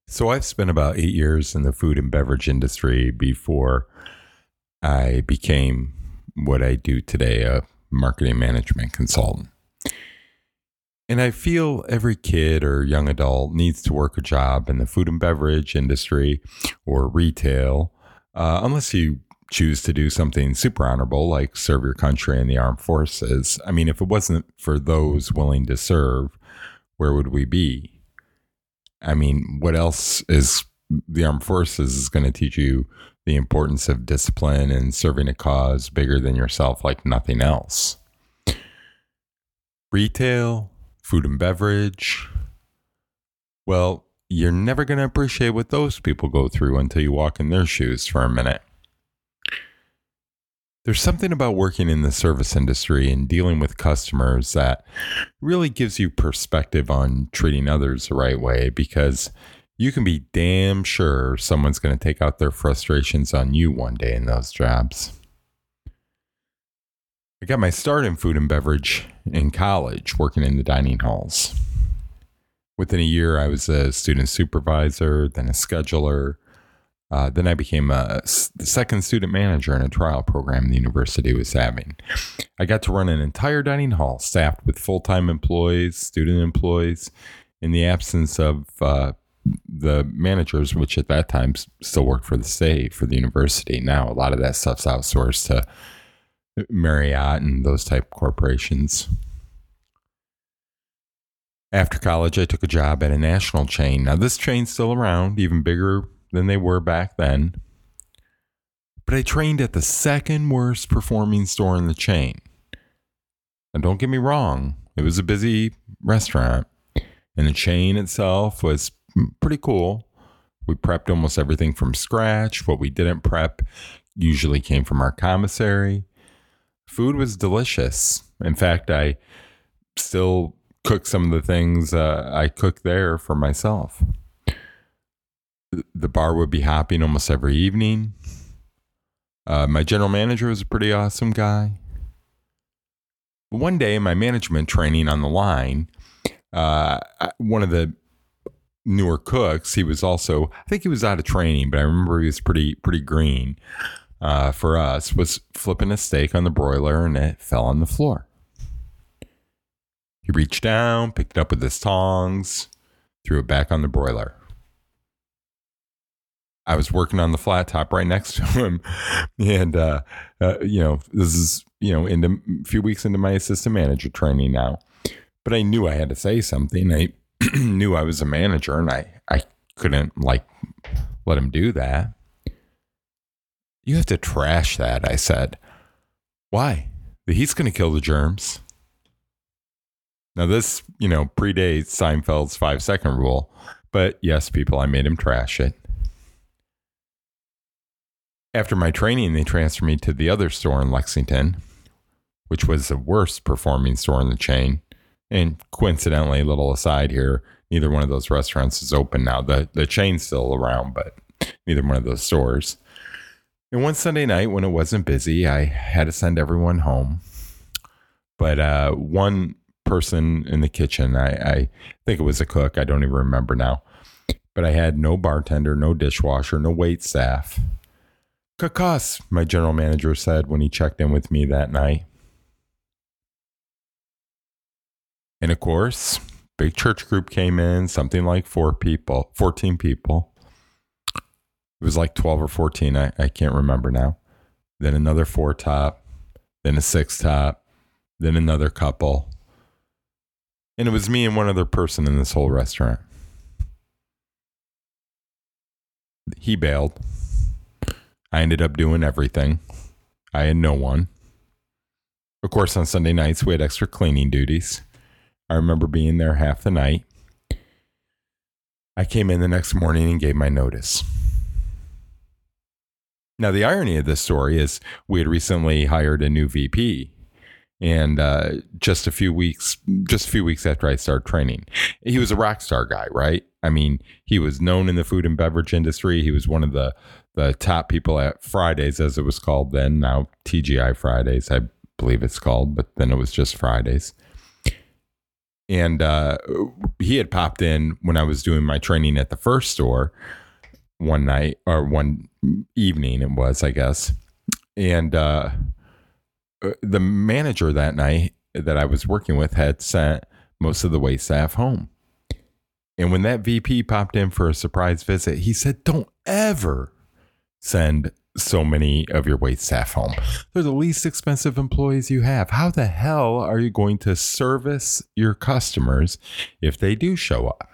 So I've spent about 8 years in the food and beverage industry before I became what I do today, a marketing management consultant. And I feel every kid or young adult needs to work a job in the food and beverage industry or retail, unless you choose to do something super honorable like serve your country in the armed forces. I mean, if it wasn't for those willing to serve, where would we be? I mean, what else is the armed forces is going to teach you the importance of discipline and serving a cause bigger than yourself like nothing else. Retail, food and beverage. Well, you're never going to appreciate what those people go through until you walk in their shoes for a minute. There's something about working in the service industry and dealing with customers that really gives you perspective on treating others the right way, because you can be damn sure someone's going to take out their frustrations on you one day in those jobs. I got my start in food and beverage in college, working in the dining halls. Within a year, I was a student supervisor, then a scheduler. Then I became the second student manager in a trial program the university was having. I got to run an entire dining hall staffed with full-time employees, student employees, in the absence of the managers, which at that time still worked for the state, for the university. Now, a lot of that stuff's outsourced to Marriott and those type corporations. After college, I took a job at a national chain. Now, this chain's still around, even bigger than they were back then. But I trained at the second worst performing store in the chain. And don't get me wrong, it was a busy restaurant, and the chain itself was pretty cool. We prepped almost everything from scratch. What we didn't prep usually came from our commissary. Food was delicious. In fact, I still cook some of the things I cook there for myself. The bar would be hopping almost every evening. My general manager was a pretty awesome guy. But one day, in my management training on the line, one of the newer cooks, he was also, I think he was out of training, but I remember he was pretty green for us, was flipping a steak on the broiler, and it fell on the floor. He reached down, picked it up with his tongs, threw it back on the broiler. I was working on the flat top right next to him. And, this is, into a few weeks into my assistant manager training now. But I knew I had to say something. I knew I was a manager, and I couldn't, let him do that. You have to trash that, I said. Why? The heat's going to kill the germs. Now, this, predates Seinfeld's 5-second rule. But yes, people, I made him trash it. After my training, they transferred me to the other store in Lexington, which was the worst performing store in the chain. And coincidentally, a little aside here, neither one of those restaurants is open now. The chain's still around, but neither one of those stores. And one Sunday night when it wasn't busy, I had to send everyone home. But one person in the kitchen, I think it was a cook, I don't even remember now. But I had no bartender, no dishwasher, no wait staff. Cut costs, my general manager said when he checked in with me that night. And of course, big church group came in, something like 14 people. It was like 12 or 14, I can't remember now. Then another 4 top, then a 6 top, then another couple. And it was me and one other person in this whole restaurant. He bailed. I ended up doing everything. I had no one. Of course, on Sunday nights, we had extra cleaning duties. I remember being there half the night. I came in the next morning and gave my notice. Now, the irony of this story is we had recently hired a new VP. And just a few weeks after I started training, he was a rock star guy, right? I mean, he was known in the food and beverage industry. He was one of the top people at Fridays, as it was called then. Now TGI Fridays, I believe it's called, but then it was just Fridays. And he had popped in when I was doing my training at the first store one night, or one evening it was, I guess. And the manager that night that I was working with had sent most of the wait staff home. And when that VP popped in for a surprise visit, he said, "Don't ever send so many of your wait staff home. They're the least expensive employees you have. How the hell are you going to service your customers if they do show up?"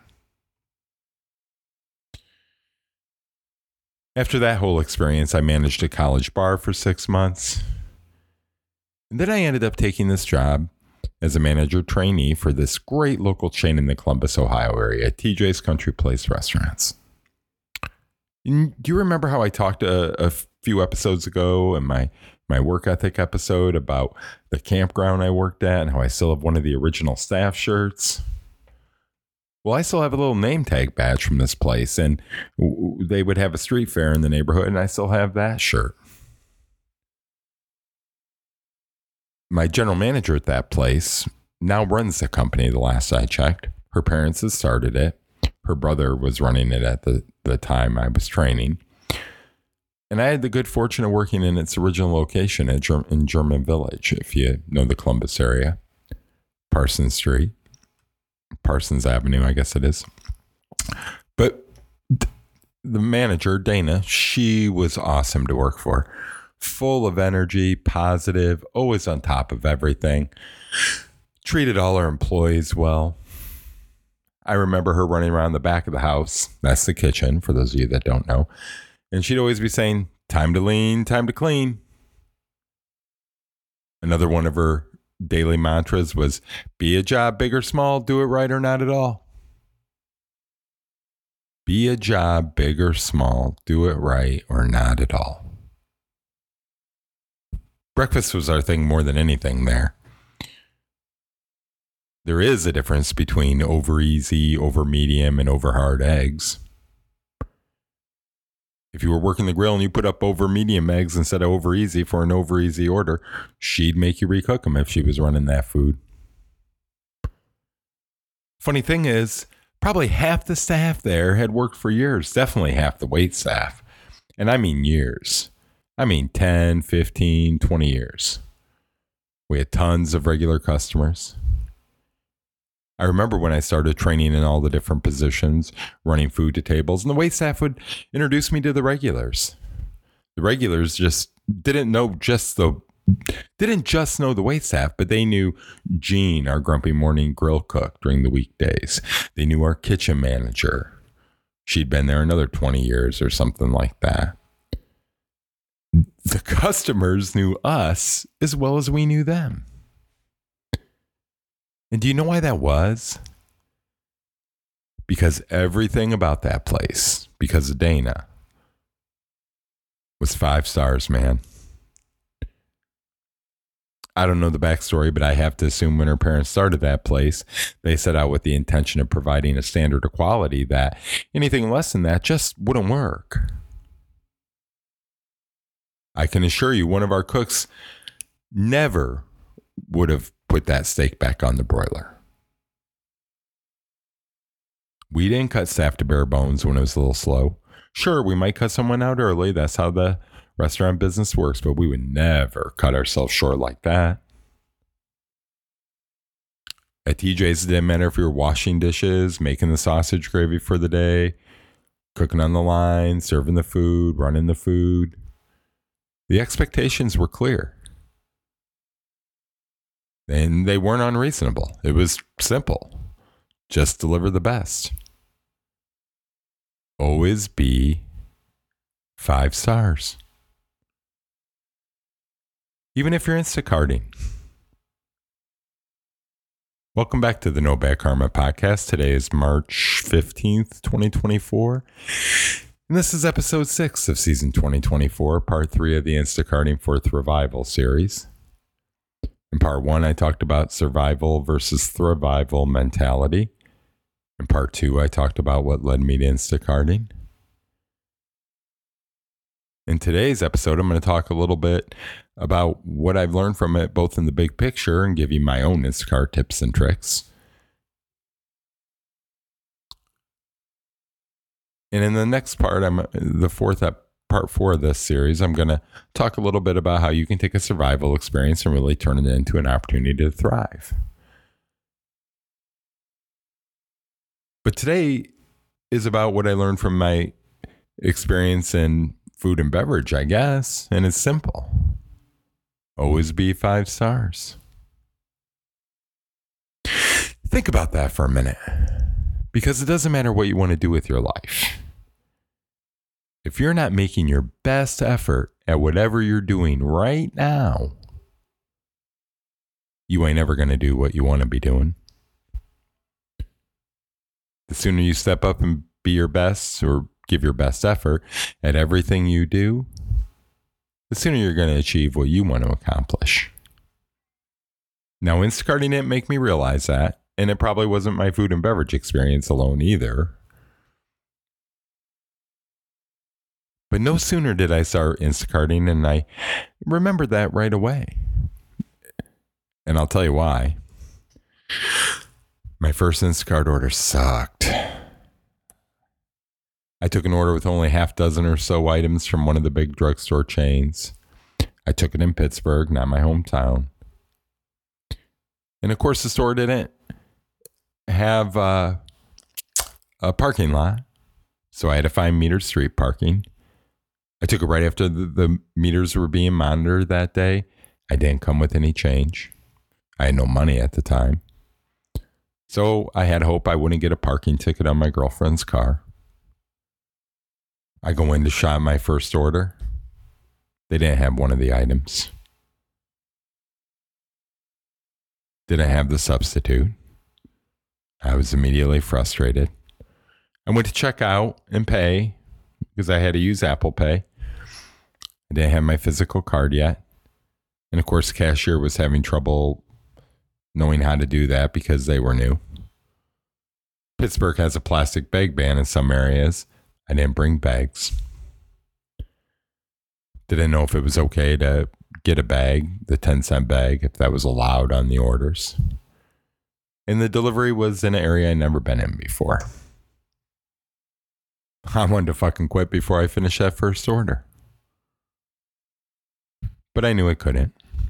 After that whole experience, I managed a college bar for 6 months. And then I ended up taking this job as a manager trainee for this great local chain in the Columbus, Ohio area, TJ's Country Place Restaurants. And do you remember how I talked a few episodes ago in my work ethic episode about the campground I worked at and how I still have one of the original staff shirts? Well, I still have a little name tag badge from this place, and they would have a street fair in the neighborhood, and I still have that shirt. My general manager at that place now runs the company, the last I checked. Her parents had started it. Her brother was running it at the time I was training. And I had the good fortune of working in its original location in German Village, if you know the Columbus area. Parsons Avenue, I guess it is. But the manager, Dana, she was awesome to work for. Full of energy, positive, always on top of everything. Treated all her employees well. I remember her running around the back of the house. That's the kitchen, for those of you that don't know. And she'd always be saying, "Time to lean, time to clean." Another one of her daily mantras was, "Be a job big or small, do it right or not at all." Be a job big or small, do it right or not at all. Breakfast was our thing more than anything there. There is a difference between over easy, over medium, and over hard eggs. If you were working the grill and you put up over medium eggs instead of over easy for an over easy order, she'd make you recook them if she was running that food. Funny thing is, probably half the staff there had worked for years, definitely half the wait staff. And I mean years. I mean 10, 15, 20 years. We had tons of regular customers. I remember when I started training in all the different positions, running food to tables, and the wait staff would introduce me to the regulars. The regulars just didn't just know the wait staff, but they knew Jean, our grumpy morning grill cook during the weekdays. They knew our kitchen manager. She'd been there another 20 years or something like that. The customers knew us as well as we knew them. And do you know why that was? Because everything about that place, because of Dana, was 5 stars, man. I don't know the backstory, but I have to assume when her parents started that place, they set out with the intention of providing a standard of quality that anything less than that just wouldn't work. I can assure you, one of our cooks never would have put that steak back on the broiler. We didn't cut staff to bare bones when it was a little slow. Sure, we might cut someone out early. That's how the restaurant business works, but we would never cut ourselves short like that. At TJ's, it didn't matter if you were washing dishes, making the sausage gravy for the day, cooking on the line, serving the food, running the food. The expectations were clear. And they weren't unreasonable. It was simple. Just deliver the best. Always be 5 stars. Even if you're Instacarting. Welcome back to the No Bad Karma podcast. Today is March 15th, 2024. And this is episode 6 of season 2024, part 3 of the Instacarting Fourth Revival series. In part 1, I talked about survival versus thrivival mentality. In part 2, I talked about what led me to Instacarting. In today's episode, I'm going to talk a little bit about what I've learned from it, both in the big picture and give you my own Instacart tips and tricks. And in the next part, part 4 of this series, I'm going to talk a little bit about how you can take a survival experience and really turn it into an opportunity to thrive. But today is about what I learned from my experience in food and beverage, I guess. And it's simple. Always be 5 stars. Think about that for a minute. Because it doesn't matter what you want to do with your life. If you're not making your best effort at whatever you're doing right now, you ain't ever going to do what you want to be doing. The sooner you step up and be your best or give your best effort at everything you do, the sooner you're going to achieve what you want to accomplish. Now, Instacarting didn't make me realize that, and it probably wasn't my food and beverage experience alone either. But no sooner did I start Instacarting, and I remembered that right away. And I'll tell you why. My first Instacart order sucked. I took an order with only half dozen or so items from one of the big drugstore chains. I took it in Pittsburgh, not my hometown. And of course, the store didn't have a parking lot, so I had to find metered street parking. I took it right after the meters were being monitored that day. I didn't come with any change. I had no money at the time. So I had hope I wouldn't get a parking ticket on my girlfriend's car. I go in to shop my first order. They didn't have one of the items. Didn't have the substitute. I was immediately frustrated. I went to check out and pay because I had to use Apple Pay. I didn't have my physical card yet. And of course, the cashier was having trouble knowing how to do that because they were new. Pittsburgh has a plastic bag ban in some areas. I didn't bring bags. Didn't know if it was okay to get a bag, the 10-cent bag, if that was allowed on the orders. And the delivery was in an area I'd never been in before. I wanted to fucking quit before I finished that first order. But I knew I couldn't.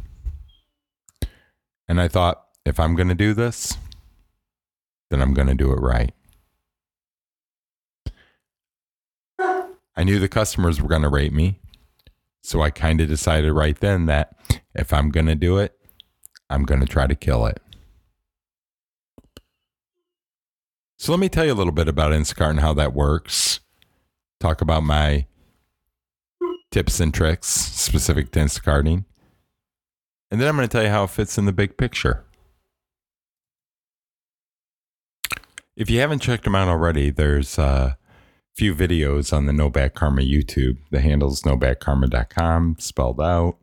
And I thought, if I'm going to do this, then I'm going to do it right. I knew the customers were going to rate me. So I kind of decided right then that if I'm going to do it, I'm going to try to kill it. So let me tell you a little bit about Instacart and how that works. Talk about my tips and tricks specific to Instacarting. And then I'm going to tell you how it fits in the big picture. If you haven't checked them out already, there's a few videos on the No Bad Karma YouTube. The handle's nobadkarma.com, spelled out.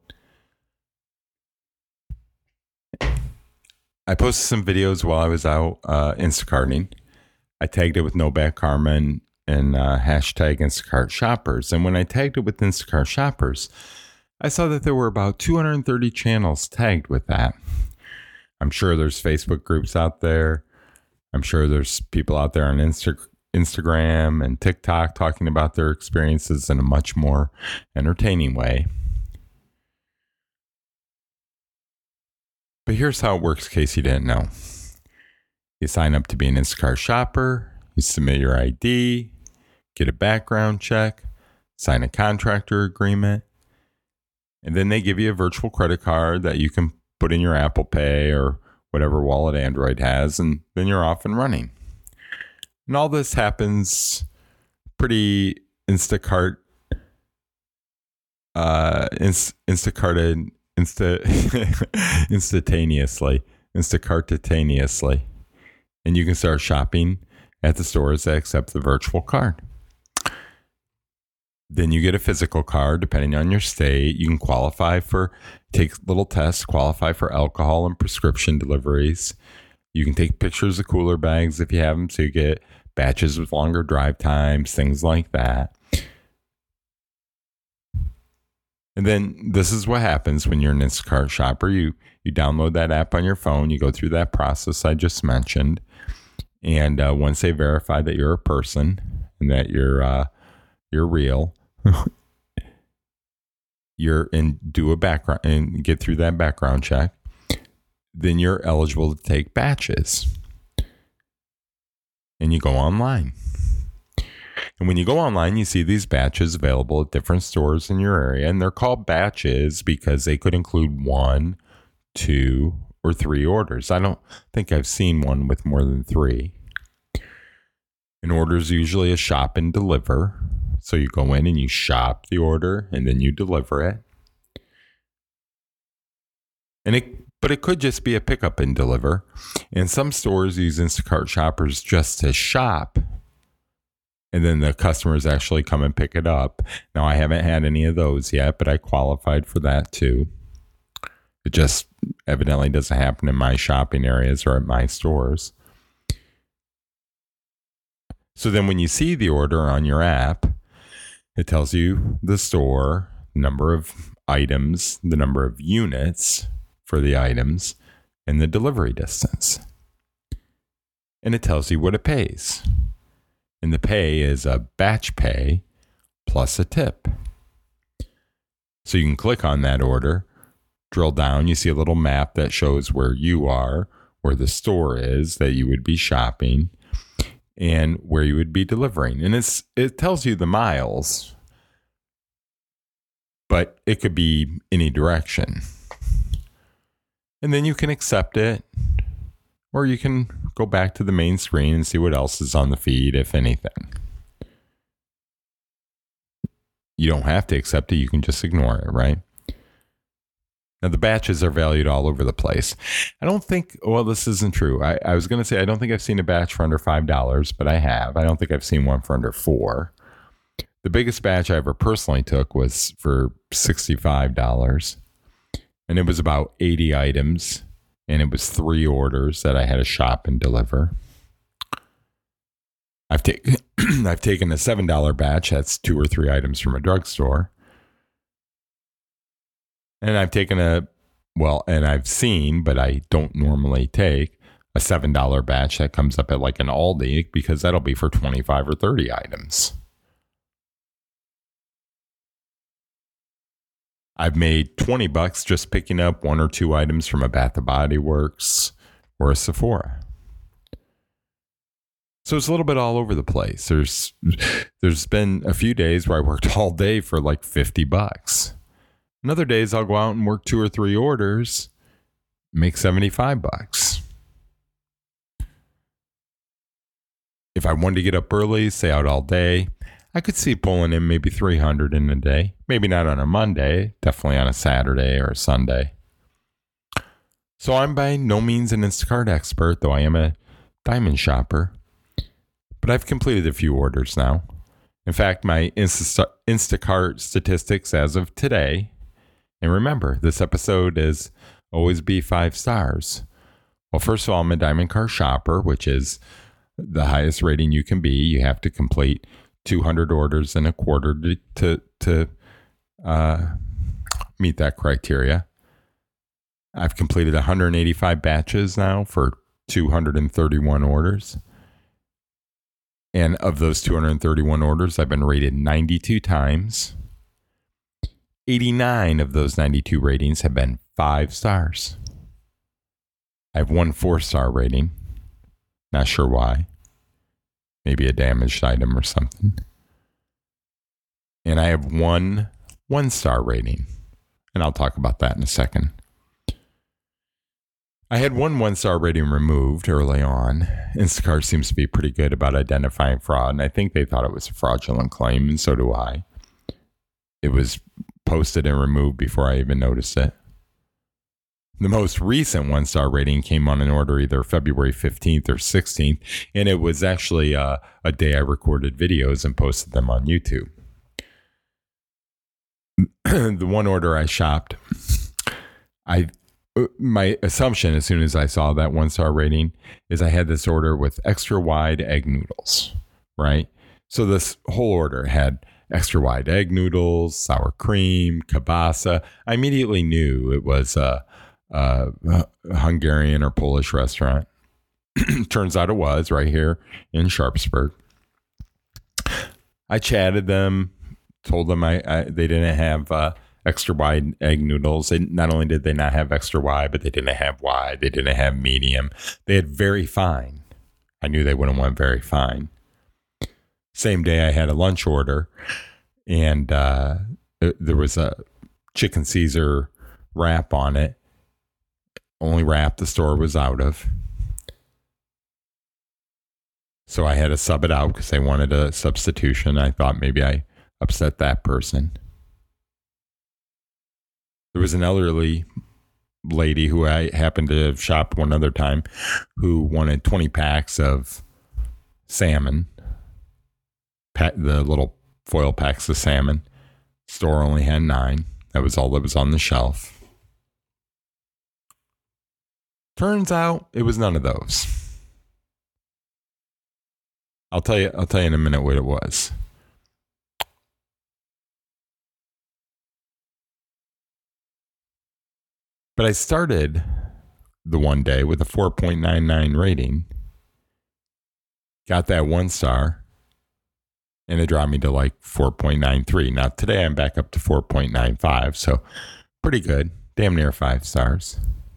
I posted some videos while I was out Instacarting. I tagged it with No Bad Karma and hashtag Instacart Shoppers. And when I tagged it with Instacart Shoppers, I saw that there were about 230 channels tagged with that. I'm sure there's Facebook groups out there. I'm sure there's people out there on Instagram and TikTok talking about their experiences in a much more entertaining way. But here's how it works in case you didn't know. You sign up to be an Instacart shopper, you submit your ID, get a background check, sign a contractor agreement, and then they give you a virtual credit card that you can put in your Apple Pay or whatever wallet Android has, and then you're off and running. And all this happens pretty instantaneously. And you can start shopping at the stores that accept the virtual card. Then you get a physical card, depending on your state. You can take little tests, qualify for alcohol and prescription deliveries. You can take pictures of cooler bags if you have them, so you get batches with longer drive times, things like that. And then this is what happens when you're an Instacart shopper. You download that app on your phone. You go through that process I just mentioned. And once they verify that you're a person and that you're real, do a background and get through that background check, then you're eligible to take batches. And you go online. And when you go online, you see these batches available at different stores in your area. And they're called batches because they could include 1, 2, or 3 orders. I don't think I've seen one with more than 3. An order is usually a shop and deliver. So you go in and you shop the order and then you deliver it. But it could just be a pickup and deliver. And some stores use Instacart shoppers just to shop. And then the customers actually come and pick it up. Now, I haven't had any of those yet, but I qualified for that too. It just evidently doesn't happen in my shopping areas or at my stores. So then when you see the order on your app, it tells you the store, number of items, the number of units for the items, and the delivery distance. And it tells you what it pays. And the pay is a batch pay plus a tip. So you can click on that order, drill down, you see a little map that shows where you are, where the store is that you would be shopping, and where you would be delivering. And it tells you the miles, but it could be any direction. And then you can accept it, or you can go back to the main screen and see what else is on the feed, if anything. You don't have to accept it. You can just ignore it, right? Now, the batches are valued all over the place. I don't think, well, this isn't true. I was going to say, I don't think I've seen a batch for under $5, but I have. I don't think I've seen one for under $4. The biggest batch I ever personally took was for $65. And it was about 80 items. And it was 3 orders that I had to shop and deliver. I've taken a $7 batch. That's 2 or 3 items from a drugstore. And I've taken and I've seen, but I don't normally take, a $7 batch that comes up at like an Aldi, because that'll be for 25 or 30 items. I've made $20 just picking up 1 or 2 items from a Bath & Body Works or a Sephora. So it's a little bit all over the place. There's been a few days where I worked all day for like $50. And other days I'll go out and work 2 or 3 orders, make $75. If I wanted to get up early, stay out all day, I could see pulling in maybe $300 in a day. Maybe not on a Monday, definitely on a Saturday or a Sunday. So I'm by no means an Instacart expert, though I am a diamond shopper. But I've completed a few orders now. In fact, my Instacart statistics as of today, and remember, this episode is always be 5 stars. Well, first of all, I'm a Diamond Car shopper, which is the highest rating you can be. You have to complete 200 orders in a quarter to meet that criteria. I've completed 185 batches now for 231 orders. And of those 231 orders, I've been rated 92 times. 89 of those 92 ratings have been 5 stars. I have 1 4-star rating. Not sure why. Maybe a damaged item or something. And I have 1 1-star rating. And I'll talk about that in a second. I had 1 1-star rating removed early on. Instacart seems to be pretty good about identifying fraud, and I think they thought it was a fraudulent claim, and so do I. It was posted and removed before I even noticed it. The most recent 1-star rating came on an order either February 15th or 16th, and it was actually a day I recorded videos and posted them on YouTube. The one order I shopped, my assumption as soon as I saw that 1-star rating is I had this order with extra wide egg noodles, right? So this whole order had extra wide egg noodles, sour cream, kielbasa. I immediately knew it was a Hungarian or Polish restaurant. Turns out it was right here in Sharpsburg. I chatted them, told them they didn't have extra wide egg noodles. Not only did they not have extra wide, but they didn't have wide. They didn't have medium. They had very fine. I knew they wouldn't want very fine. Same day I had a lunch order, and there was a chicken Caesar wrap on it. Only wrap the store was out of. So I had to sub it out because they wanted a substitution. I thought maybe I upset that person. There was an elderly lady who I happened to have shopped one other time who wanted 20 packs of salmon. The little foil packs of salmon. Store only had 9. That was all that was on the shelf. Turns out it was none of those. I'll tell you in a minute what it was. But I started the one day with a 4.99 rating. Got that 1 star. And it dropped me to like 4.93. Now today I'm back up to 4.95. So pretty good. Damn near 5 stars.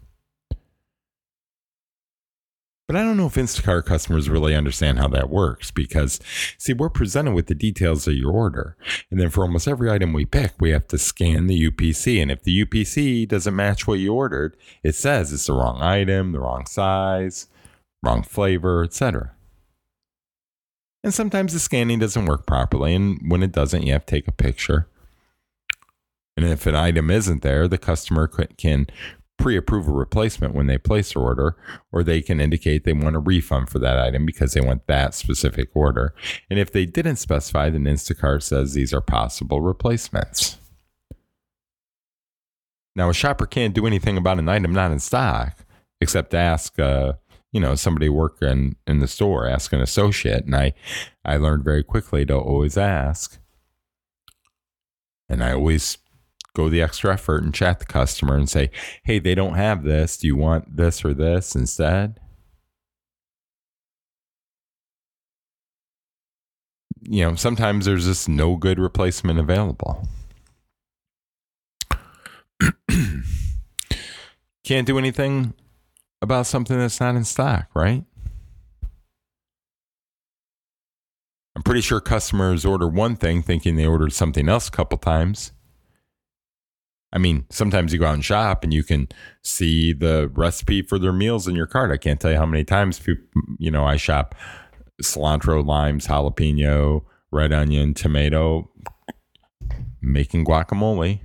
But I don't know if Instacart customers really understand how that works because, see, we're presented with the details of your order. And then for almost every item we pick, we have to scan the UPC. And if the UPC doesn't match what you ordered, it says it's the wrong item, the wrong size, wrong flavor, etc. And sometimes the scanning doesn't work properly. And when it doesn't, you have to take a picture. And if an item isn't there, the customer can pre-approve a replacement when they place their order, or they can indicate they want a refund for that item because they want that specific order. And if they didn't specify, then Instacart says these are possible replacements. Now, a shopper can't do anything about an item not in stock except ask, somebody working in the store, ask an associate. And I learned very quickly to always ask. And I always go the extra effort and chat the customer and say, hey, they don't have this. Do you want this or this instead? Sometimes there's just no good replacement available. Can't do anything about something that's not in stock, right? I'm pretty sure customers order one thing thinking they ordered something else a couple times. I mean, sometimes you go out and shop and you can see the recipe for their meals in your cart. I can't tell you how many times I shop cilantro, limes, jalapeno, red onion, tomato, making guacamole.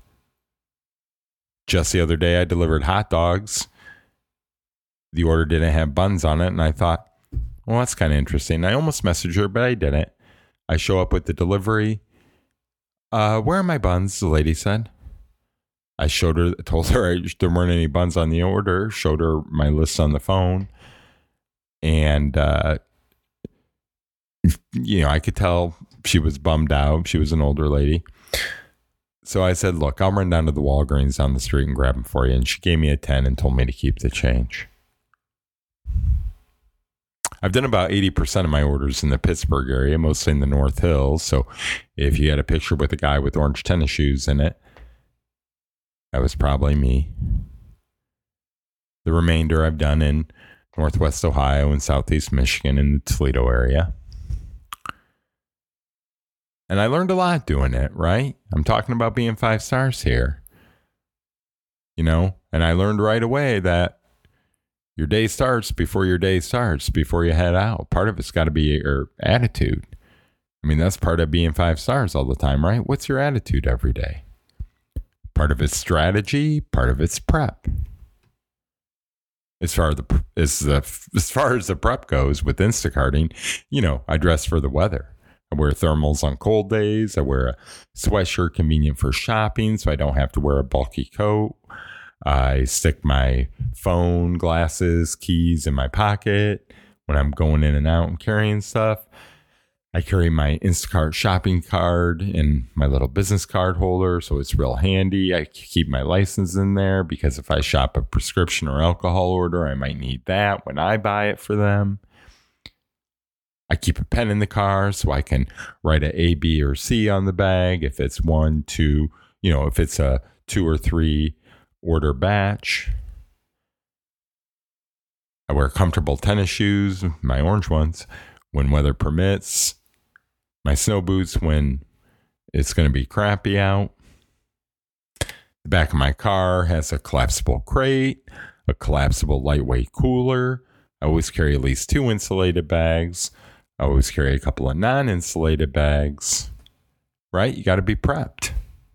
Just the other day, I delivered hot dogs. The order didn't have buns on it, and I thought, well, that's kind of interesting. I almost messaged her, but I didn't. I show up with the delivery. Where are my buns? The lady said. I told her there weren't any buns on the order, showed her my list on the phone. And, I could tell she was bummed out. She was an older lady. So I said, look, I'll run down to the Walgreens down the street and grab them for you. And she gave me a 10 and told me to keep the change. I've done about 80% of my orders in the Pittsburgh area, mostly in the North Hills. So if you had a picture with a guy with orange tennis shoes in it, that was probably me. The remainder I've done in Northwest Ohio and Southeast Michigan in the Toledo area. And I learned a lot doing it, right? I'm talking about being 5 stars here. And I learned right away that your day starts before you head out. Part of it's got to be your attitude. I mean, that's part of being 5 stars all the time, right? What's your attitude every day? Part of it's strategy, part of it's prep. As far as the prep goes with Instacarting, I dress for the weather. I wear thermals on cold days. I wear a sweatshirt convenient for shopping so I don't have to wear a bulky coat. I stick my phone, glasses, keys in my pocket when I'm going in and out and carrying stuff. I carry my Instacart shopping card in my little business card holder, so it's real handy. I keep my license in there because if I shop a prescription or alcohol order, I might need that when I buy it for them. I keep a pen in the car so I can write a A, B, or C on the bag. If it's 1, 2, if it's a 2 or 3 order batch. I wear comfortable tennis shoes, my orange ones, when weather permits. My snow boots when it's going to be crappy out. The back of my car has a collapsible crate, a collapsible lightweight cooler. I always carry at least 2 insulated bags. I always carry a couple of non-insulated bags, right? You got to be prepped.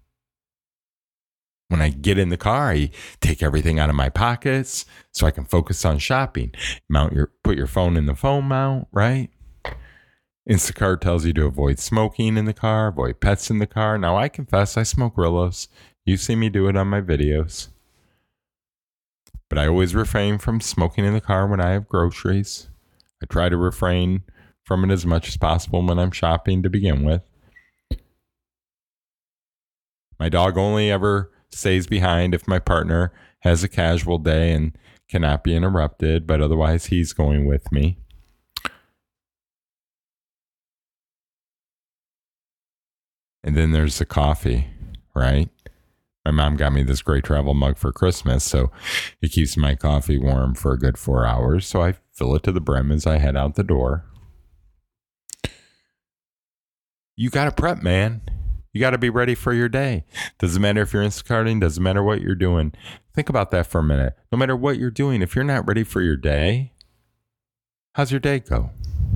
When I get in the car, I take everything out of my pockets so I can focus on shopping. Put your phone in the phone mount, right? Instacart tells you to avoid smoking in the car, avoid pets in the car. Now, I confess I smoke Rillos. You see me do it on my videos. But I always refrain from smoking in the car when I have groceries. I try to refrain from it as much as possible when I'm shopping to begin with. My dog only ever stays behind if my partner has a casual day and cannot be interrupted, but otherwise he's going with me. And then there's the coffee, right? My mom got me this great travel mug for Christmas, so it keeps my coffee warm for a good 4 hours. So I fill it to the brim as I head out the door. You got to prep, man. You got to be ready for your day. Doesn't matter if you're Instacarting, doesn't matter what you're doing. Think about that for a minute. No matter what you're doing, if you're not ready for your day, how's your day go?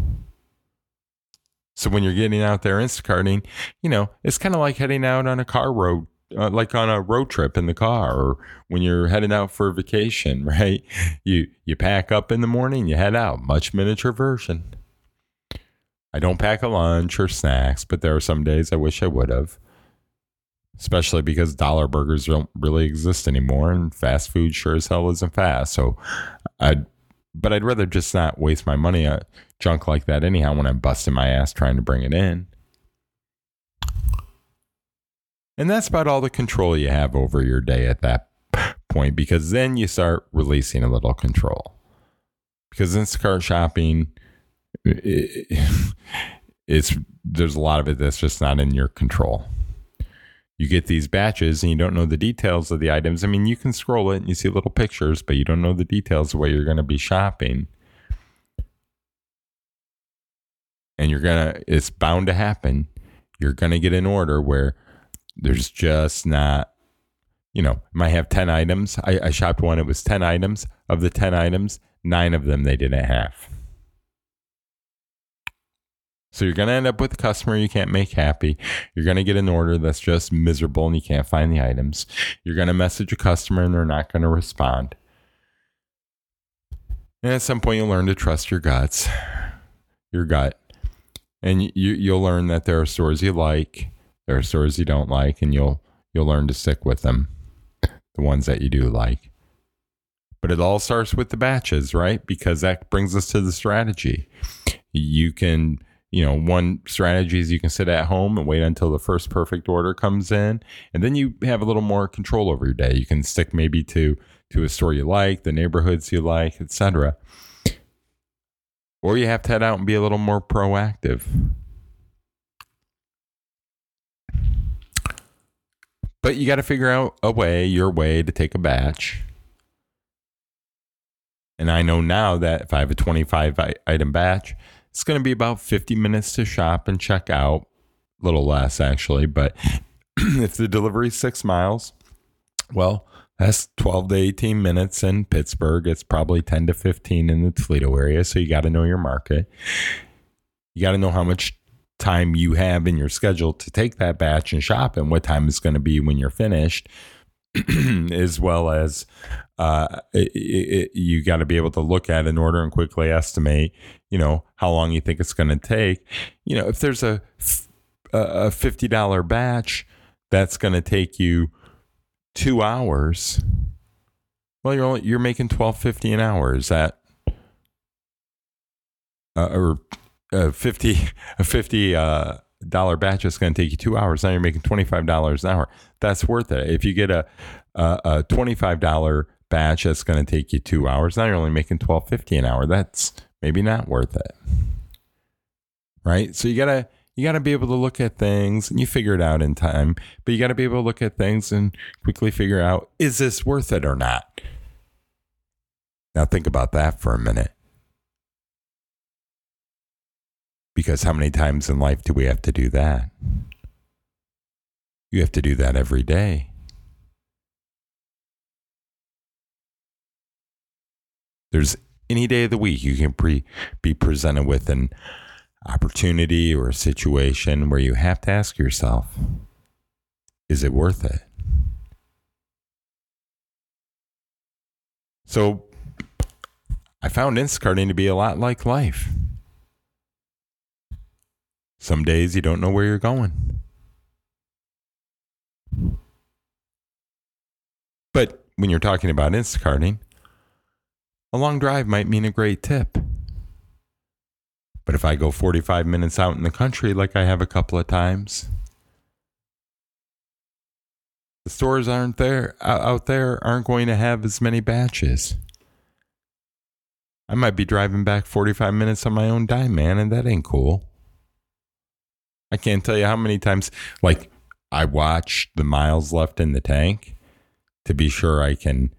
So when you're getting out there Instacarting, it's kind of like heading out on a car road, like on a road trip in the car, or when you're heading out for a vacation, right? You pack up in the morning, you head out, much miniature version. I don't pack a lunch or snacks, but there are some days I wish I would have, especially because dollar burgers don't really exist anymore, and fast food sure as hell isn't fast. So I'd rather just not waste my money on junk like that anyhow when I'm busting my ass trying to bring it in. And that's about all the control you have over your day at that point, because then you start releasing a little control. Because Instacart shopping, there's a lot of it that's just not in your control. You get these batches and you don't know the details of the items. I mean, you can scroll it and you see little pictures, but you don't know the details of where you're going to be shopping. And it's bound to happen. You're going to get an order where there's just not, might have 10 items. I shopped one, it was 10 items. Of the 10 items, 9 of them they didn't have. So you're going to end up with a customer you can't make happy. You're going to get an order that's just miserable and you can't find the items. You're going to message a customer and they're not going to respond. And at some point you'll learn to trust your gut. And you'll learn that there are stores you like, there are stores you don't like, and you'll learn to stick with them, the ones that you do like. But it all starts with the batches, right? Because that brings us to the strategy. You can, one strategy is you can sit at home and wait until the first perfect order comes in, and then you have a little more control over your day. You can stick maybe to a store you like, the neighborhoods you like, etc. Or you have to head out and be a little more proactive. But you got to figure out your way to take a batch. And I know now that if I have a 25 item batch, it's going to be about 50 minutes to shop and check out. A little less, actually. But if the delivery is 6 miles, well, that's 12 to 18 minutes in Pittsburgh. It's probably 10 to 15 in the Toledo area. So you got to know your market. You got to know how much time you have in your schedule to take that batch and shop, and what time it's going to be when you're finished, as well as you got to be able to look at an order and quickly estimate, how long you think it's going to take. If there's a $50 batch that's going to take you 2 hours, well, you're making $12.50 an hour. Is that or a $50 batch is going to take you 2 hours. Now you're making $25 an hour. That's worth it. If you get a $25 batch that's going to take you 2 hours, now you're only making $12.50 an hour. That's maybe not worth it. right? So you gotta be able to look at things, and you figure it out in time, but you got to be able to look at things and quickly figure out, is this worth it or not? Now think about that for a minute. Because how many times in life do we have to do that? You have to do that every day. There's any day of the week you can be presented with an opportunity or a situation where you have to ask yourself, is it worth it? So I found Instacarting to be a lot like life. Some days you don't know where you're going. But when you're talking about Instacarting, a long drive might mean a great tip. But if I go 45 minutes out in the country, like I have a couple of times, the stores out there aren't going to have as many batches. I might be driving back 45 minutes on my own dime, man, and that ain't cool. I can't tell you how many times, like, I watch the miles left in the tank to be sure I can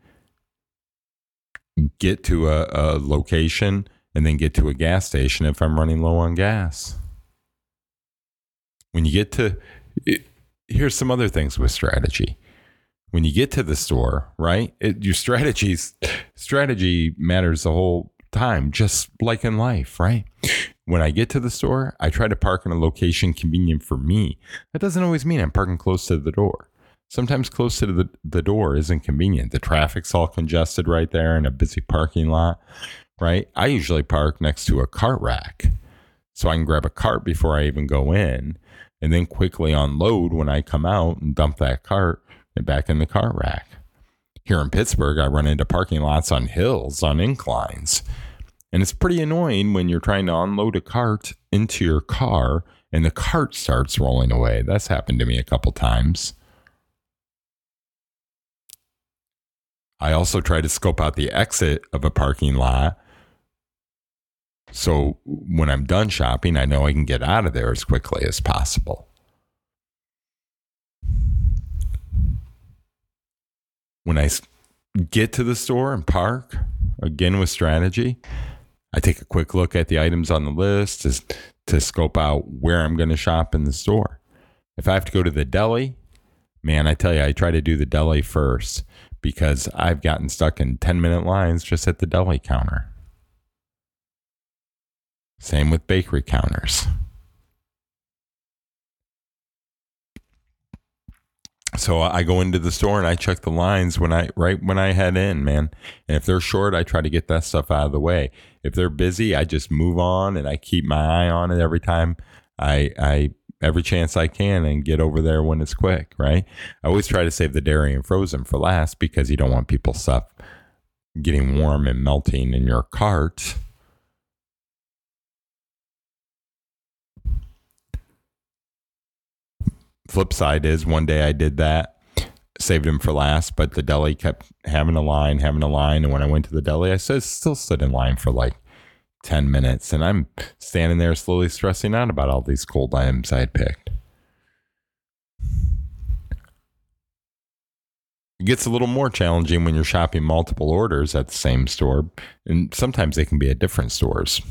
get to a location and then get to a gas station if I'm running low on gas. When you get to, here's some other things with strategy. When you get to the store, right, your strategy matters the whole time, just like in life, right? When I get to the store, I try to park in a location convenient for me. That doesn't always mean I'm parking close to the door. Sometimes close to the door isn't convenient. The traffic's all congested right there in a busy parking lot, right? I usually park next to a cart rack so I can grab a cart before I even go in and then quickly unload when I come out and dump that cart back in the cart rack. Here in Pittsburgh, I run into parking lots on hills, on inclines. And it's pretty annoying when you're trying to unload a cart into your car and the cart starts rolling away. That's happened to me a couple times. I also try to scope out the exit of a parking lot. So when I'm done shopping, I know I can get out of there as quickly as possible. When I get to the store and park, again with strategy, I take a quick look at the items on the list to scope out where I'm going to shop in the store. If I have to go to the deli, man, I tell you, I try to do the deli first because I've gotten stuck in 10-minute lines just at the deli counter. Same with bakery counters. So I go into the store and I check the lines when I head in, man. And if they're short, I try to get that stuff out of the way. If they're busy, I just move on and I keep my eye on it every time every chance I can and get over there when it's quick, right? I always try to save the dairy and frozen for last because you don't want people's stuff getting warm and melting in your cart. Flip side is one day I did that, saved them for last, but the deli kept having a line. And when I went to the deli, I still stood in line for like 10 minutes. And I'm standing there slowly stressing out about all these cold items I had picked. It gets a little more challenging when you're shopping multiple orders at the same store. And sometimes they can be at different stores.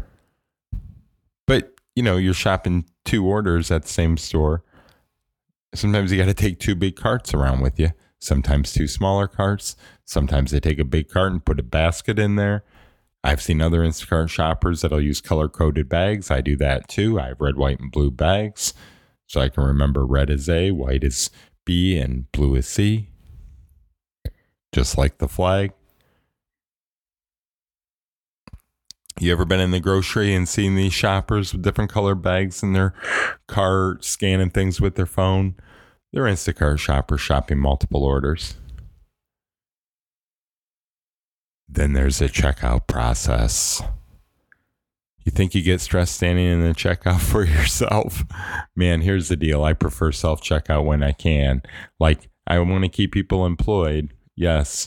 But, you're shopping 2 orders at the same store. Sometimes you got to take 2 big carts around with you. Sometimes 2 smaller carts. Sometimes they take a big cart and put a basket in there. I've seen other Instacart shoppers that'll use color-coded bags. I do that too. I have red, white, and blue bags. So I can remember red is A, white is B, and blue is C. Just like the flag. You ever been in the grocery and seen these shoppers with different colored bags in their car scanning things with their phone? They're Instacart shoppers shopping multiple orders. Then there's the checkout process. You think you get stressed standing in the checkout for yourself? Man, here's the deal. I prefer self-checkout when I can. Like, I want to keep people employed. Yes.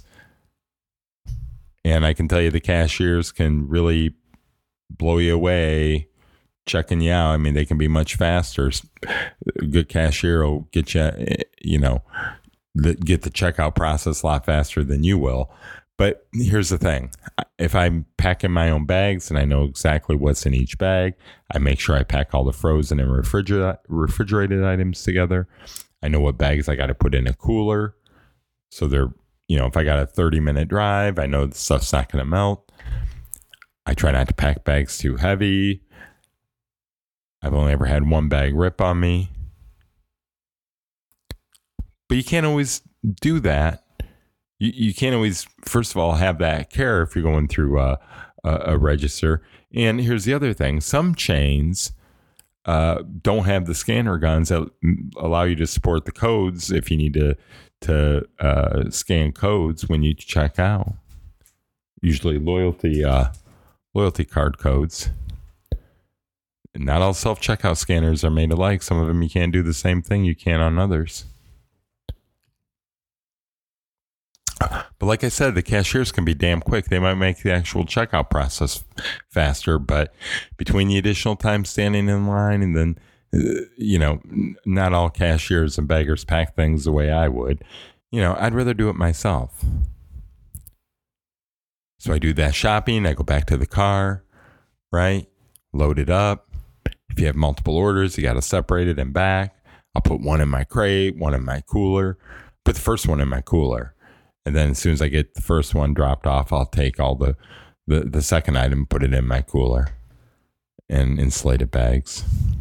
And I can tell you the cashiers can really blow you away checking you out. I mean, they can be much faster. A good cashier will get you, get the checkout process a lot faster than you will. But here's the thing. If I'm packing my own bags and I know exactly what's in each bag, I make sure I pack all the frozen and refrigerated items together. I know what bags I got to put in a cooler. So they're, if I got a 30-minute drive, I know the stuff's not going to melt. I try not to pack bags too heavy. I've only ever had one bag rip on me. But you can't always do that. You can't always, first of all, have that care if you're going through a register. And here's the other thing. Some chains don't have the scanner guns that allow you to support the codes if you need to scan codes when you check out. Usually loyalty card codes. Not all self-checkout scanners are made alike. Some of them you can't do the same thing you can on others. But like I said, the cashiers can be damn quick. They might make the actual checkout process faster, but between the additional time standing in line and then, not all cashiers and beggars pack things the way I would. I'd rather do it myself. So I do that shopping. I go back to the car, right? Load it up. If you have multiple orders, you got to separate it and back. I'll put one in my crate, one in my cooler. Put the first one in my cooler. And then as soon as I get the first one dropped off, I'll take all the second item, put it in my cooler and insulated bags.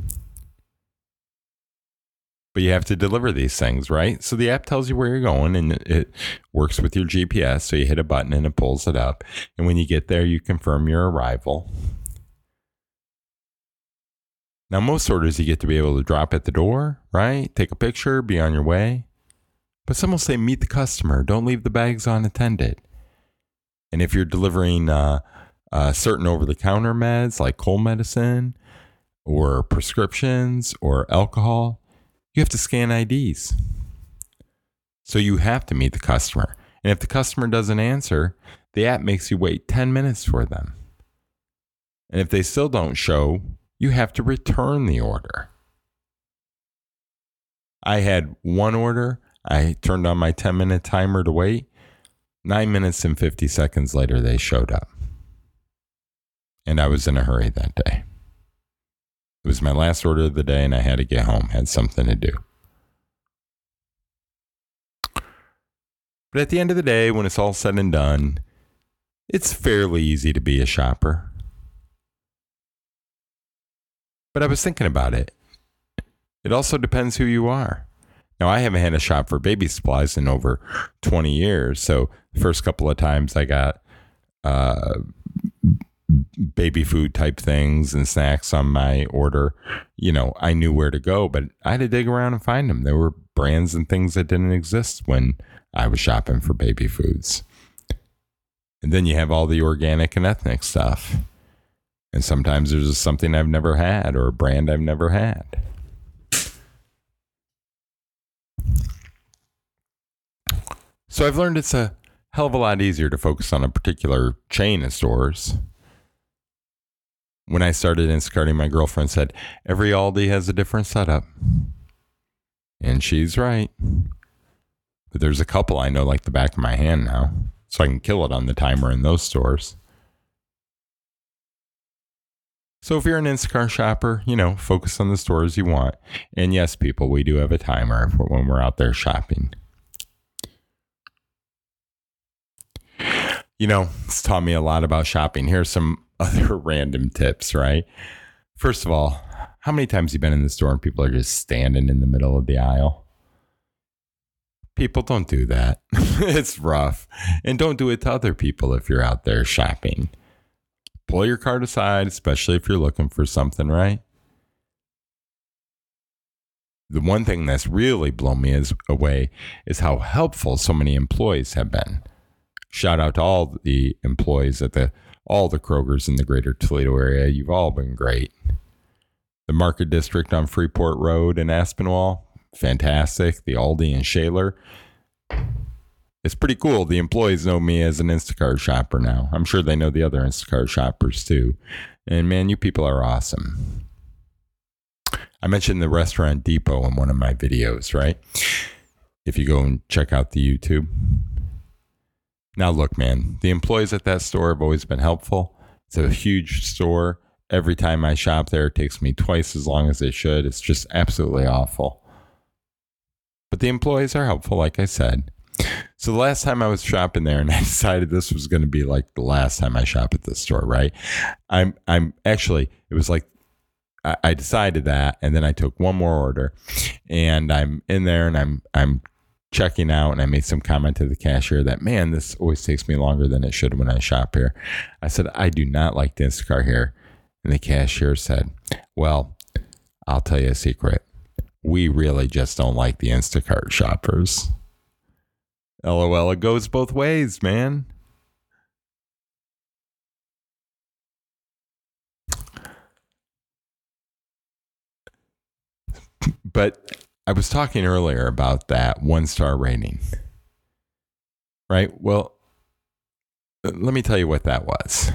But you have to deliver these things, right? So the app tells you where you're going and it works with your GPS. So you hit a button and it pulls it up. And when you get there, you confirm your arrival. Now, most orders you get to be able to drop at the door, right? Take a picture, be on your way. But some will say, meet the customer. Don't leave the bags unattended. And if you're delivering certain over-the-counter meds like cold medicine or prescriptions or alcohol, you have to scan IDs. So you have to meet the customer. And if the customer doesn't answer, the app makes you wait 10 minutes for them. And if they still don't show, you have to return the order. I had one order. I turned on my 10-minute timer to wait. 9 minutes and 50 seconds later, they showed up. And I was in a hurry that day. It was my last order of the day, and I had to get home, had something to do. But at the end of the day, when it's all said and done, it's fairly easy to be a shopper. But I was thinking about it. It also depends who you are. Now, I haven't had a shop for baby supplies in over 20 years. So the first couple of times I got baby food type things and snacks on my order, I knew where to go, but I had to dig around and find them. There were brands and things that didn't exist when I was shopping for baby foods. And then you have all the organic and ethnic stuff. And sometimes there's something I've never had or a brand I've never had. So I've learned it's a hell of a lot easier to focus on a particular chain of stores. When I started Instacarting, my girlfriend said, every Aldi has a different setup. And she's right. But there's a couple I know like the back of my hand now. So I can kill it on the timer in those stores. So if you're an Instacart shopper, focus on the stores you want. And yes, people, we do have a timer when we're out there shopping. It's taught me a lot about shopping. Here's some other random tips, right? First of all, how many times have you been in the store and people are just standing in the middle of the aisle? People, don't do that. It's rough. And don't do it to other people if you're out there shopping. Pull your cart aside, especially if you're looking for something, right? The one thing that's really blown me away is how helpful so many employees have been. Shout out to all the employees at all the Krogers in the greater Toledo area. You've all been great. The Market District on Freeport Road in Aspinwall, fantastic. The Aldi in Shaler. It's pretty cool. The employees know me as an Instacart shopper now. I'm sure they know the other Instacart shoppers too. And man, you people are awesome. I mentioned the Restaurant Depot in one of my videos, right? If you go and check out the YouTube. Now, look, man, the employees at that store have always been helpful. It's a huge store. Every time I shop there, it takes me twice as long as it should. It's just absolutely awful. But the employees are helpful, like I said. So the last time I was shopping there, and I decided this was going to be like the last time I shop at this store, right? I'm actually, it was like, I decided that, and then I took one more order, and I'm in there, and I'm checking out, and I made some comment to the cashier that, man, this always takes me longer than it should when I shop here. I said, I do not like the Instacart here. And the cashier said, well, I'll tell you a secret. We really just don't like the Instacart shoppers. LOL, it goes both ways, man. But I was talking earlier about that 1-star rating, right? Well, let me tell you what that was.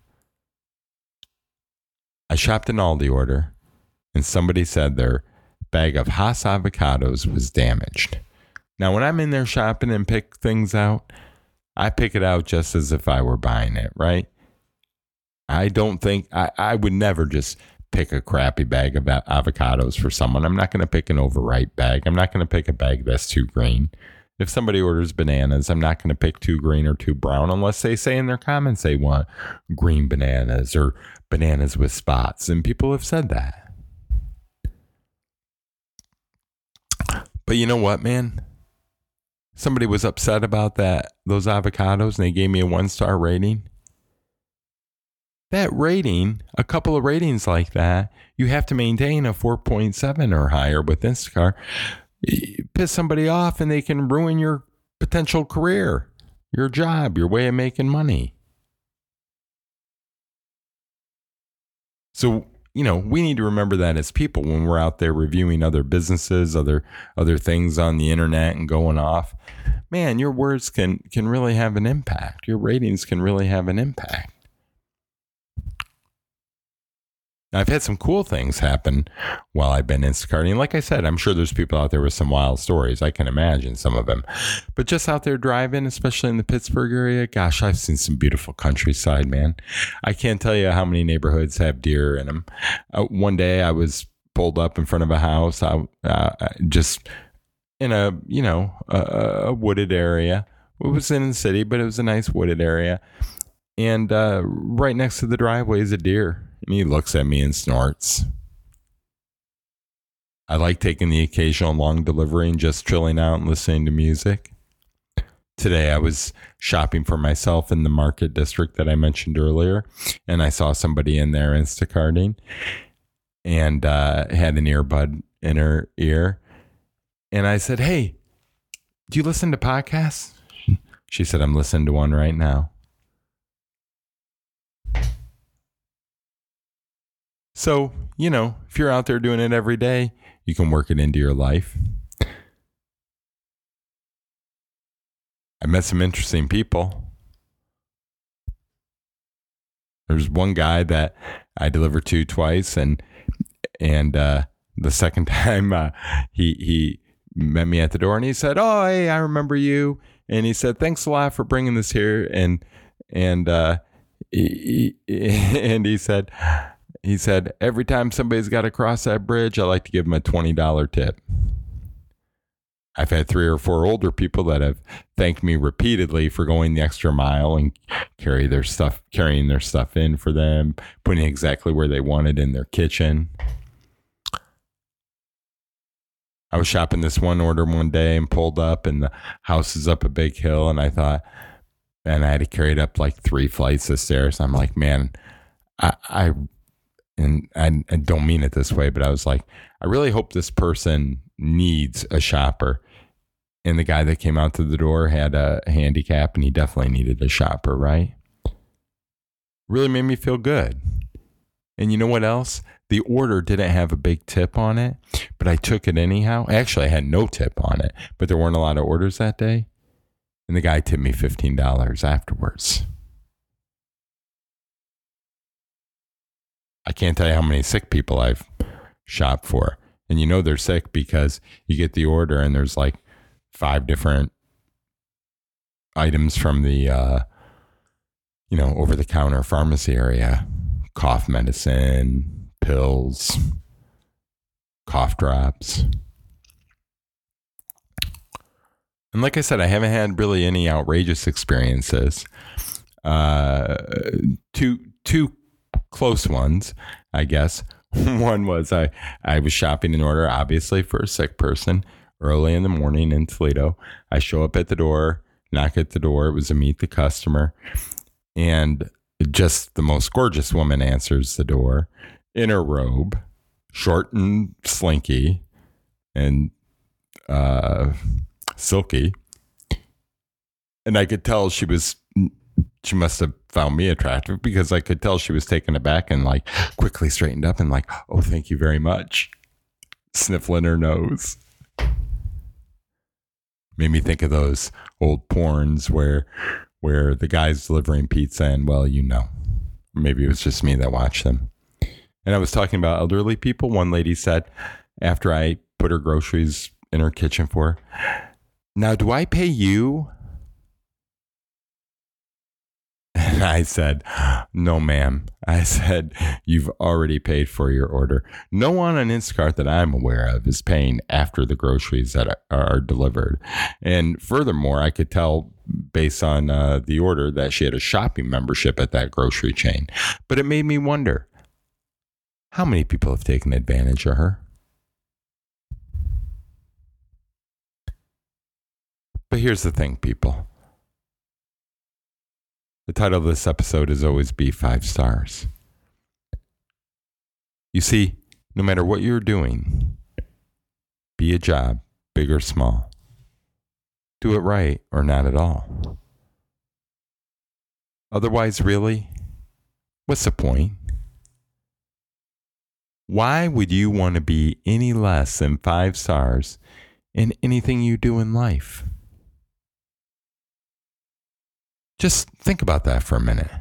I shopped an Aldi order, and somebody said their bag of Hass avocados was damaged. Now, when I'm in there shopping and pick things out, I pick it out just as if I were buying it, right? I don't think, I would never just pick a crappy bag of avocados for someone. I'm not going to pick an overripe bag. I'm not going to pick a bag that's too green. If somebody orders bananas, I'm not going to pick too green or too brown unless they say in their comments they want green bananas or bananas with spots. And people have said that. But you know what, man? Somebody was upset about those avocados, and they gave me a 1-star rating. That rating, a couple of ratings like that, you have to maintain a 4.7 or higher with Instacart. You piss somebody off and they can ruin your potential career, your job, your way of making money. So, we need to remember that as people when we're out there reviewing other businesses, other things on the internet and going off. Man, your words can really have an impact. Your ratings can really have an impact. Now, I've had some cool things happen while I've been Instacarting. Like I said, I'm sure there's people out there with some wild stories. I can imagine some of them. But just out there driving, especially in the Pittsburgh area, gosh, I've seen some beautiful countryside, man. I can't tell you how many neighborhoods have deer in them. One day I was pulled up in front of a house, just in a wooded area. It was in the city, but it was a nice wooded area. And right next to the driveway is a deer. And he looks at me and snorts. I like taking the occasional long delivery and just chilling out and listening to music. Today I was shopping for myself in the Market District that I mentioned earlier, and I saw somebody in there Instacarting and had an earbud in her ear. And I said, hey, do you listen to podcasts? She said, I'm listening to one right now. So, if you're out there doing it every day, you can work it into your life. I met some interesting people. There's one guy that I delivered to twice, and the second time he met me at the door, and he said, "Oh, hey, I remember you." And he said, "Thanks a lot for bringing this here." And he said, every time somebody's got to cross that bridge, I like to give them a $20 tip. I've had 3 or 4 older people that have thanked me repeatedly for going the extra mile and carrying their stuff in for them, putting it exactly where they wanted in their kitchen. I was shopping this one order one day and pulled up, and the house is up a big hill, and I thought, and I had to carry it up like 3 flights of stairs. I'm like, man, I don't mean it this way, but I was like, I really hope this person needs a shopper. And the guy that came out to the door had a handicap, and he definitely needed a shopper, right? Really made me feel good. And you know what else? The order didn't have a big tip on it, but I took it anyhow. Actually, I had no tip on it, but there weren't a lot of orders that day. And the guy tipped me $15 afterwards. I can't tell you how many sick people I've shop for. And you know they're sick because you get the order and there's like 5 different items from the over-the-counter pharmacy area. Cough medicine, pills, cough drops. And like I said, I haven't had really any outrageous experiences. Two close ones, I guess. One was I was shopping an order, obviously, for a sick person early in the morning in Toledo. I show up at the door, knock at the door. It was a meet the customer. And just the most gorgeous woman answers the door in her robe, short and slinky and silky. And I could tell she must have found me attractive because I could tell she was taken aback and like quickly straightened up and like, oh, thank you very much. Sniffling her nose. Made me think of those old porns where the guy's delivering pizza and, well, maybe it was just me that watched them. And I was talking about elderly people. One lady said, after I put her groceries in her kitchen for her, now, do I pay you? And I said, no, ma'am. I said, you've already paid for your order. No one on Instacart that I'm aware of is paying after the groceries that are delivered. And furthermore, I could tell based on the order that she had a shopping membership at that grocery chain. But it made me wonder, how many people have taken advantage of her? But here's the thing, people. The title of this episode is always be 5 stars. You see, no matter what you're doing, be a job, big or small, do it right or not at all. Otherwise, really, what's the point? Why would you want to be any less than 5 stars in anything you do in life? Just think about that for a minute.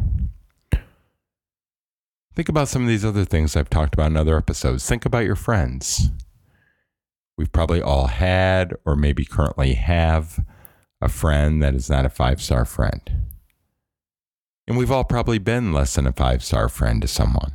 Think about some of these other things I've talked about in other episodes. Think about your friends. We've probably all had or maybe currently have a friend that is not a 5-star friend. And we've all probably been less than a 5-star friend to someone.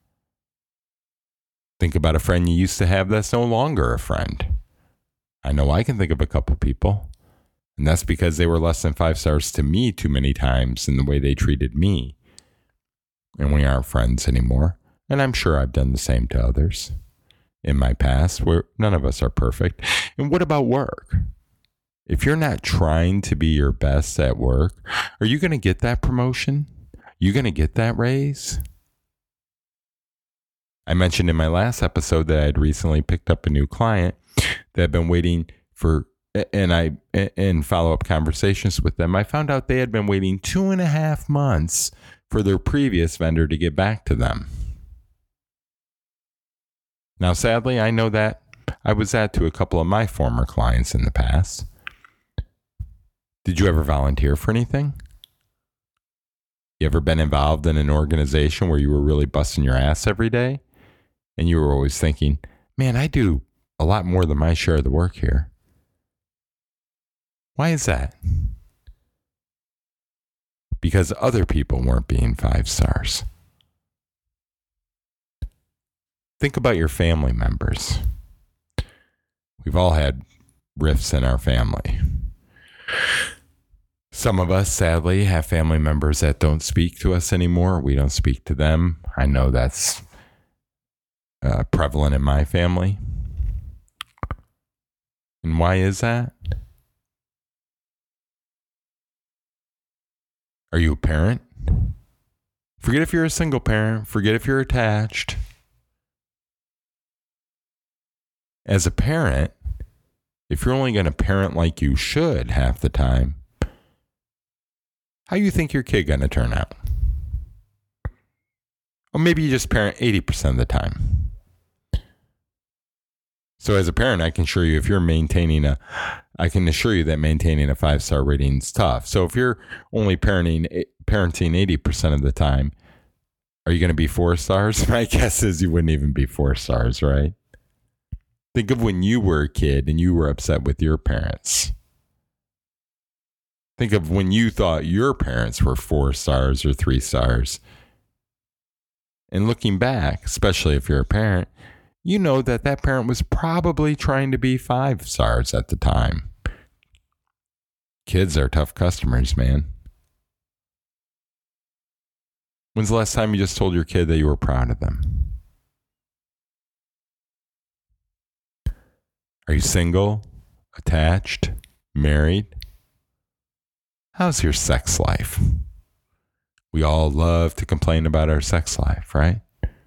Think about a friend you used to have that's no longer a friend. I know I can think of a couple people. And that's because they were less than 5 stars to me too many times in the way they treated me. And we aren't friends anymore. And I'm sure I've done the same to others in my past, where none of us are perfect. And what about work? If you're not trying to be your best at work, are you going to get that promotion? You going to get that raise? I mentioned in my last episode that I had recently picked up a new client that had been waiting for, and in follow-up conversations with them, I found out they had been waiting 2.5 months for their previous vendor to get back to them. Now, sadly, I know that I was that to a couple of my former clients in the past. Did you ever volunteer for anything? You ever been involved in an organization where you were really busting your ass every day? And you were always thinking, man, I do a lot more than my share of the work here. Why is that? Because other people weren't being 5 stars. Think about your family members. We've all had rifts in our family. Some of us, sadly, have family members that don't speak to us anymore. We don't speak to them. I know that's prevalent in my family. And why is that? Are you a parent? Forget if you're a single parent. Forget if you're attached. As a parent, if you're only going to parent like you should half the time, how do you think your kid going to turn out? Or maybe you just parent 80% of the time. So as a parent, I can assure you that maintaining a 5-star rating is tough. So if you're only parenting 80% of the time, are you going to be 4 stars? My guess is you wouldn't even be 4 stars, right? Think of when you were a kid and you were upset with your parents. Think of when you thought your parents were 4 stars or 3 stars. And looking back, especially if you're a parent, you know that that parent was probably trying to be 5 stars at the time. Kids are tough customers, man. When's the last time you just told your kid that you were proud of them? Are you single, attached, married? How's your sex life? We all love to complain about our sex life, right?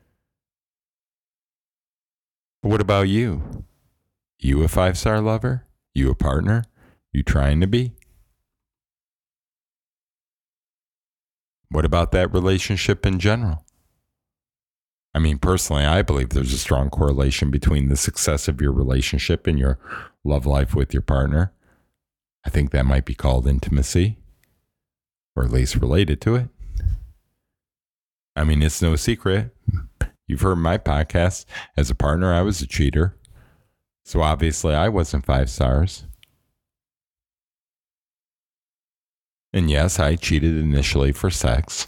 But what about you? You a 5-star lover? You a partner? You trying to be? What about that relationship in general? I mean, personally, I believe there's a strong correlation between the success of your relationship and your love life with your partner. I think that might be called intimacy, or at least related to it. I mean, it's no secret. You've heard my podcast. As a partner, I was a cheater. So obviously, I wasn't 5 stars. And yes, I cheated initially for sex.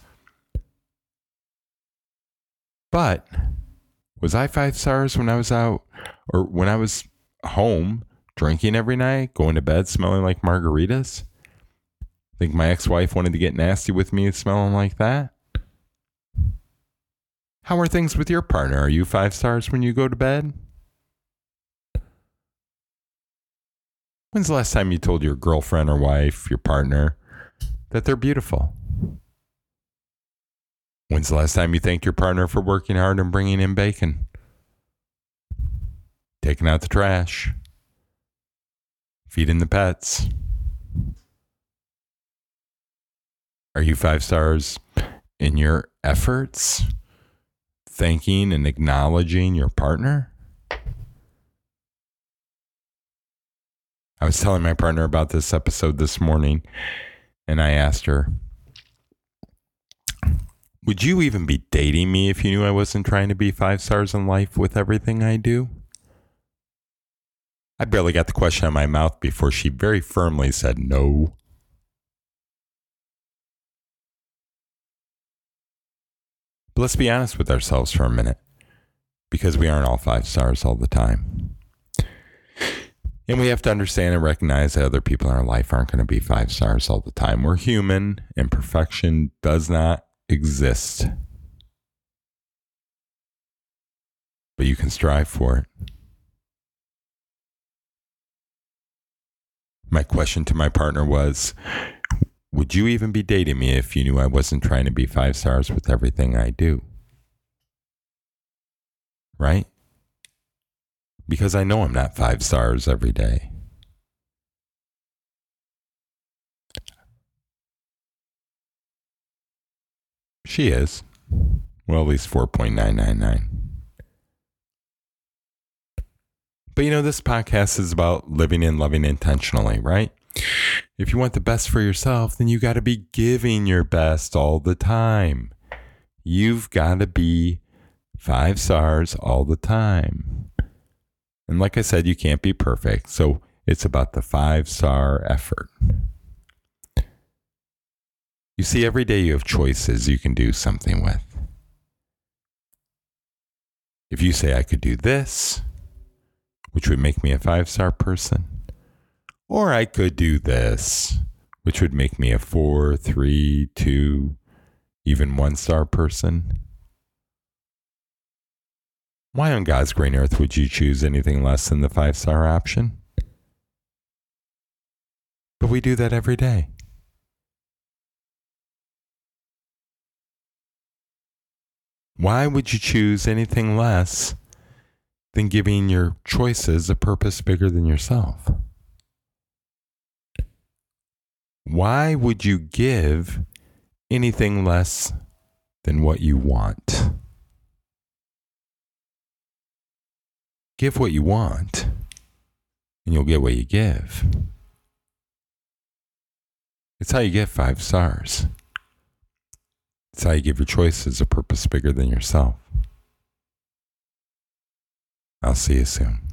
But was I 5 stars when I was out, or when I was home drinking every night, going to bed smelling like margaritas? Think my ex-wife wanted to get nasty with me smelling like that? How are things with your partner? Are you 5 stars when you go to bed? When's the last time you told your girlfriend or wife, your partner, that they're beautiful? When's the last time you thanked your partner for working hard and bringing in bacon? Taking out the trash? Feeding the pets? Are you 5 stars in your efforts? Thanking and acknowledging your partner? I was telling my partner about this episode this morning, and I asked her, would you even be dating me if you knew I wasn't trying to be 5 stars in life with everything I do? I barely got the question out of my mouth before she very firmly said no. But let's be honest with ourselves for a minute, because we aren't all 5 stars all the time. And we have to understand and recognize that other people in our life aren't going to be 5 stars all the time. We're human, and perfection does not exist. But you can strive for it. My question to my partner was, would you even be dating me if you knew I wasn't trying to be 5 stars with everything I do? Right? Because I know I'm not 5 stars every day. She is. Well, at least 4.999. But you know, this podcast is about living and loving intentionally, right? If you want the best for yourself, then you got to be giving your best all the time. You've got to be 5 stars all the time. And like I said, you can't be perfect. So it's about the 5-star effort. You see, every day you have choices you can do something with. If you say, I could do this, which would make me a 5-star person, or I could do this, which would make me a 4, 3, 2, even 1-star person. Why on God's green earth would you choose anything less than the 5-star option? But we do that every day. Why would you choose anything less than giving your choices a purpose bigger than yourself? Why would you give anything less than what you want? Give what you want, and you'll get what you give. It's how you get 5 stars. It's how you give your choices a purpose bigger than yourself. I'll see you soon.